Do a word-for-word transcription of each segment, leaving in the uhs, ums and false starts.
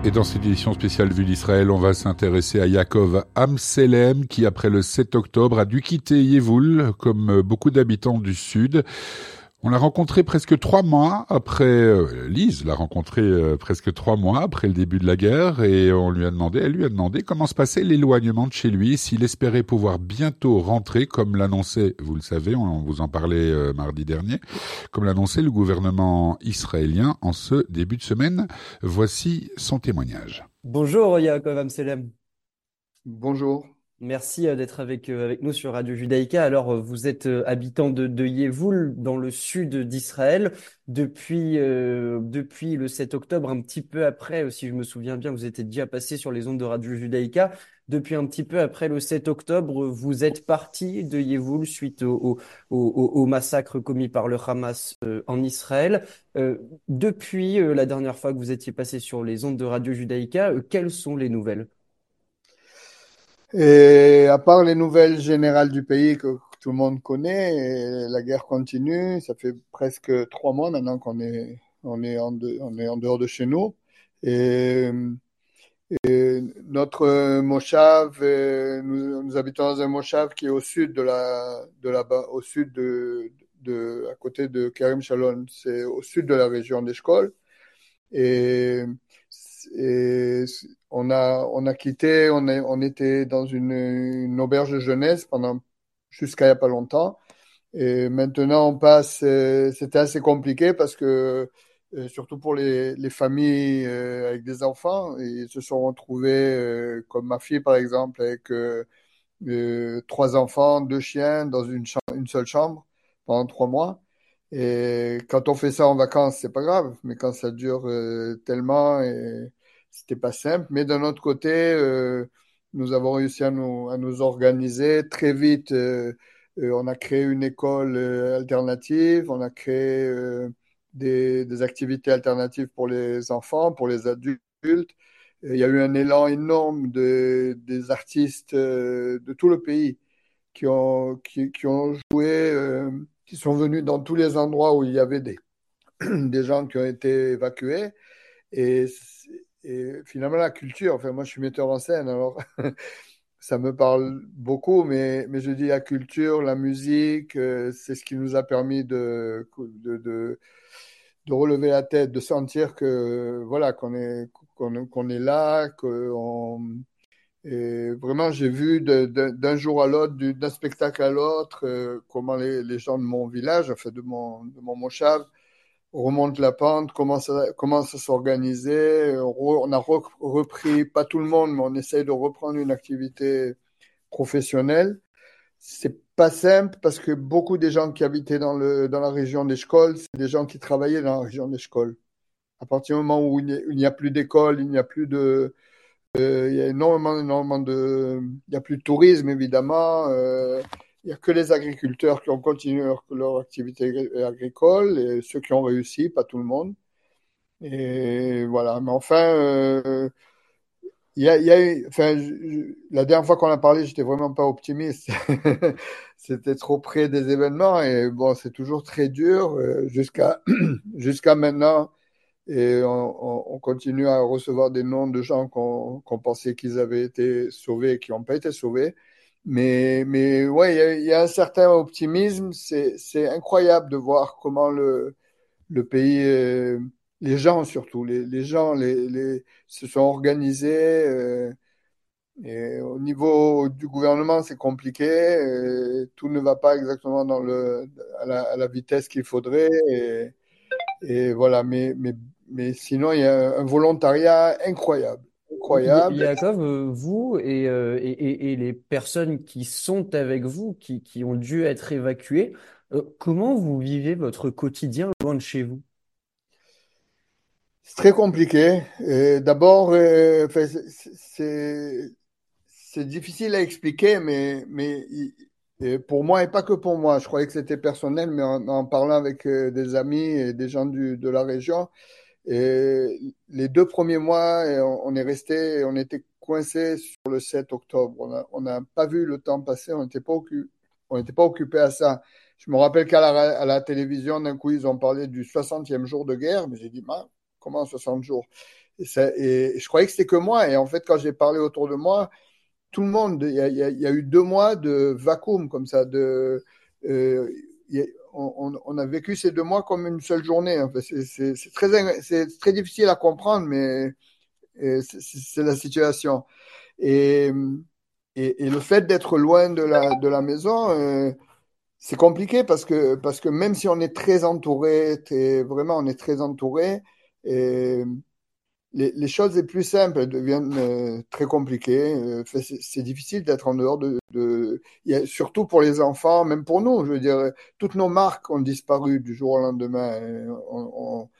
Et dans cette édition spéciale Vue d'Israël, on va s'intéresser à Yaakov Amselem, qui après le sept octobre a dû quitter Yévoul, comme beaucoup d'habitants du Sud. On l'a rencontré presque trois mois après, euh, Lise l'a rencontré euh, presque trois mois après le début de la guerre, et on lui a demandé, elle lui a demandé comment se passait l'éloignement de chez lui, s'il espérait pouvoir bientôt rentrer, comme l'annonçait, vous le savez, on vous en parlait euh, mardi dernier, comme l'annonçait le gouvernement israélien en ce début de semaine. Voici son témoignage. Bonjour Yaakov Amselem. Bonjour. Merci euh, d'être avec, euh, avec nous sur Radio Judaïka. Alors, euh, vous êtes euh, habitant de, de Yévoul, dans le sud d'Israël. Depuis, euh, depuis le sept octobre, un petit peu après, euh, si je me souviens bien, vous étiez déjà passé sur les ondes de Radio Judaïka. Depuis un petit peu après le sept octobre, vous êtes parti de Yévoul suite au, au, au, au massacre commis par le Hamas euh, en Israël. Euh, depuis euh, la dernière fois que vous étiez passé sur les ondes de Radio Judaïka, euh, quelles sont les nouvelles? Et à part les nouvelles générales du pays que tout le monde connaît, et la guerre continue. Ça fait presque trois mois maintenant qu'on est, on est en, de- on est en dehors de chez nous. Et, et notre moshav, euh, nous, nous habitons dans un moshav qui est au sud de la, de la, au sud de, de, à côté de Karim Shalom. C'est au sud de la région d'Eshkol. Et, et on a, on a quitté, on, est, on était dans une, une auberge de jeunesse pendant jusqu'à il n'y a pas longtemps. Et maintenant, on passe, euh, c'était assez compliqué parce que, euh, surtout pour les, les familles euh, avec des enfants, ils se sont retrouvés, euh, comme ma fille par exemple, avec euh, euh, trois enfants, deux chiens dans une, cha- une seule chambre pendant trois mois. Et quand on fait ça en vacances, c'est pas grave, mais quand ça dure euh, tellement, et c'était pas simple. Mais d'un autre côté, euh, nous avons réussi à nous, à nous organiser très vite. Euh, euh, on a créé une école euh, alternative, on a créé euh, des, des activités alternatives pour les enfants, pour les adultes. Il y a eu un élan énorme de, des artistes euh, de tout le pays qui ont, qui, qui ont joué, euh, qui sont venus dans tous les endroits où il y avait des, des gens qui ont été évacués. Et, et finalement, la culture, enfin, moi je suis metteur en scène, alors ça me parle beaucoup, mais, mais je dis la culture, la musique, euh, c'est ce qui nous a permis de, de, de, de relever la tête, de sentir que voilà qu'on est, qu'on, qu'on est là, qu'on et vraiment, j'ai vu de- de- d'un jour à l'autre, du- d'un spectacle à l'autre, euh, comment les, les gens de mon village, enfin de mon, de mon moshav, remontent la pente, commencent à, commencent à s'organiser. On, re- on a re- repris, pas tout le monde, mais on essaye de reprendre une activité professionnelle. C'est pas simple parce que beaucoup des gens qui habitaient dans le, dans la région d'Eshkol, c'est des gens qui travaillaient dans la région d'Eshkol. À partir du moment où il n'y a, il n'y a plus d'école, il n'y a plus de euh, il y a énormément, énormément de, il y a plus de tourisme évidemment. Euh, il y a que les agriculteurs qui ont continué leur, leur activité agricole et ceux qui ont réussi, pas tout le monde. Et voilà. Mais enfin, euh, il y a, il y a eu- enfin, je- je- la dernière fois qu'on a parlé, j'étais vraiment pas optimiste. C'était trop près des événements et bon, c'est toujours très dur euh, jusqu'à jusqu'à maintenant. Et on, on- on continue à recevoir des noms de gens qu'on qu'on pensait qu'ils avaient été sauvés et qui n'ont pas été sauvés. Mais, mais ouais, il y a, il y a un certain optimisme. C'est, c'est incroyable de voir comment le, le pays, euh, les gens surtout, les, les gens les, les, se sont organisés. Euh, et au niveau du gouvernement, c'est compliqué. Euh, tout ne va pas exactement dans le, à la, à la vitesse qu'il faudrait. Et, et voilà, mais, mais, mais sinon, il y a un volontariat incroyable. Ya- Incroyable. Yaakov, euh, vous et, euh, et, et- et les personnes qui sont avec vous, qui, qui ont dû être évacuées, euh, comment vous vivez votre quotidien loin de chez vous? C'est très compliqué. Et d'abord, euh, enfin, c'est c'est- c'est difficile à expliquer, mais, mais il- et pour moi, et pas que pour moi, je croyais que c'était personnel, mais en, en parlant avec euh, des amis et des gens du, de la région, et les deux premiers mois, et on, on est resté, on était coincé sur le sept octobre. On a- on n'a pas vu le temps passer, on n'était pas occupé, on n'était pas occupé à ça. Je me rappelle qu'à la, ra- à la télévision, d'un coup, ils ont parlé du soixantième jour de guerre, mais j'ai dit, Ma, comment soixante jours? Et, ça, et je croyais que c'était que moi. Et en fait, quand j'ai parlé autour de moi, tout le monde, il y a, il y a, il y a eu deux mois de vacuum comme ça. De, euh, il y a- on, on a vécu ces deux mois comme une seule journée. En fait. C'est c'est- c'est très, c'est très difficile à comprendre, mais euh, c'est c'est la situation. Et, et, et le fait d'être loin de la, de la maison, euh, c'est compliqué parce que, parce que même si on est très entouré, très- vraiment on est très entouré, et les, les choses les plus simples deviennent euh, très compliquées. Euh, fait, c'est c'est difficile d'être en dehors de, de- il y a, surtout pour les enfants, même pour nous. Je veux dire, toutes nos marques ont disparu du jour au lendemain. Euh, On- on-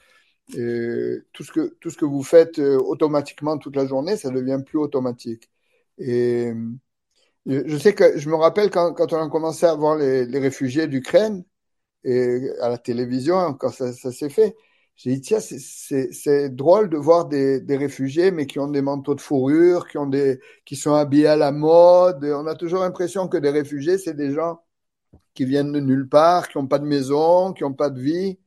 et tout ce que, tout ce que vous faites euh, automatiquement toute la journée, ça devient plus automatique. Et je je sais que je me rappelle quand, quand on a commencé à voir les, les réfugiés d'Ukraine et à la télévision, quand ça, ça s'est fait, j'ai dit, tiens, c'est c'est- c'est drôle de voir des, des réfugiés, mais qui ont des manteaux de fourrure, qui ont des, qui sont habillés à la mode. On a toujours l'impression que des réfugiés, c'est des gens qui viennent de nulle part, qui n'ont pas de maison, qui n'ont pas de vie.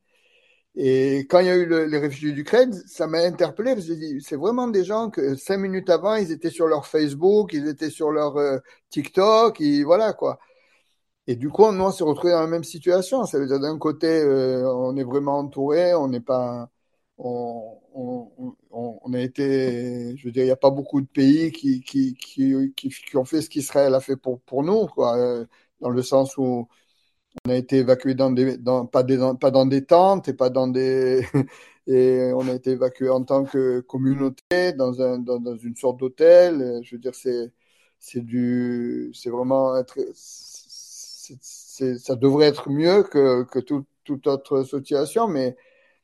Et quand il y a eu le- les réfugiés d'Ukraine, ça m'a interpellé parce que j'ai dit, c'est vraiment des gens que cinq minutes avant, ils étaient sur leur Facebook, ils étaient sur leur euh, TikTok, et voilà quoi. Et du coup, nous, on s'est retrouvés dans la même situation. Ça veut dire d'un côté, euh, on est vraiment entouré, on n'est pas, on, on, on, on a été, je veux dire, il n'y a pas beaucoup de pays qui, qui, qui, qui, qui ont fait ce qu'Israël a fait pour, pour nous, quoi, euh, dans le sens où on a été évacué dans des, dans, pas, des, dans- pas dans des tentes et pas dans des, et on a été évacué en tant que communauté dans un, dans, dans une sorte d'hôtel. Je veux dire, c'est, c'est du, c'est vraiment être, c'est, c'est- ça devrait être mieux que, que tout- toute autre situation, mais,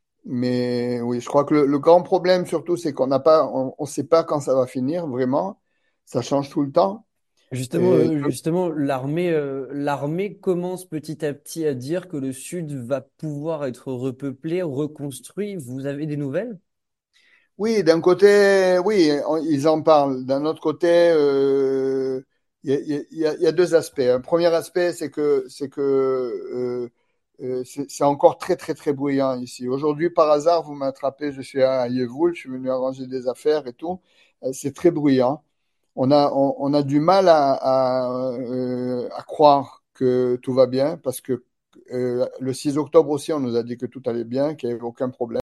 mais oui, je crois que le, le grand problème surtout, c'est qu'on n'a pas, on, on sait pas quand ça va finir vraiment. Ça change tout le temps. Justement, Et euh, justement, l'armée, euh, l'armée commence petit à petit à dire que le sud va pouvoir être repeuplé, reconstruit. Vous avez des nouvelles? oui, d'un côté, oui, on- ils en parlent. D'un autre côté, euh, il y, a, il y a- il y a deux aspects. Un premier aspect, c'est que c'est que euh, euh, c'est c'est encore très très très bruyant ici. Aujourd'hui, par hasard, vous m'attrapez, je suis à Yevoul, je suis venu arranger des affaires et tout. Euh, C'est très bruyant. On a on, on a du mal à à, euh, à croire que tout va bien parce que euh, le six octobre aussi, on nous a dit que tout allait bien, qu'il n'y avait aucun problème.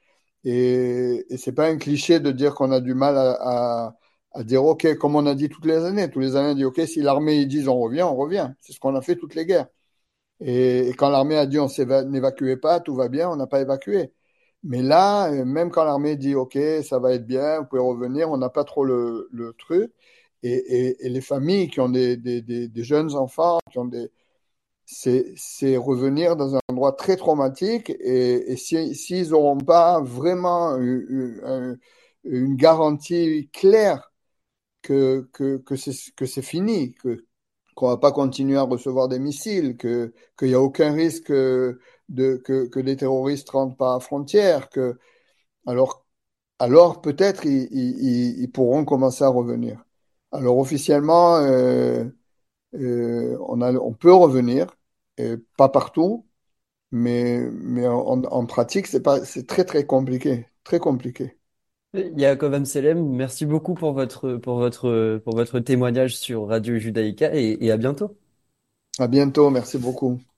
Et, et c'est pas un cliché de dire qu'on a du mal à, à, à dire OK, comme on a dit toutes les années. Tous les années, on dit OK, si l'armée ils disent on revient, on revient. C'est ce qu'on a fait toutes les guerres. Et, et quand l'armée a dit on n'évacuez pas, tout va bien, on n'a pas évacué. Mais là, euh, même quand l'armée dit OK, ça va être bien, vous pouvez revenir, on n'a pas trop le, le truc. Et, et, et les familles qui ont des, des, des, des jeunes enfants, qui ont des, c'est c'est revenir dans un endroit très traumatique et, et si, s'ils n'auront pas vraiment eu- eu un- une garantie claire que, que, que c'est que c'est fini, que qu'on va pas continuer à recevoir des missiles, que qu'il n'y a aucun risque de que, que des terroristes rentrent par la frontière, que alors alors peut-être ils, ils, ils- ils pourront commencer à revenir. Alors officiellement, euh, euh, on a, on peut revenir, et pas partout, mais, mais en, en pratique, c'est pas, c'est très très compliqué, très compliqué. Yaakov Amselem, merci beaucoup pour votre, pour votre, pour votre témoignage sur Radio Judaïka et et à bientôt. À bientôt, merci beaucoup.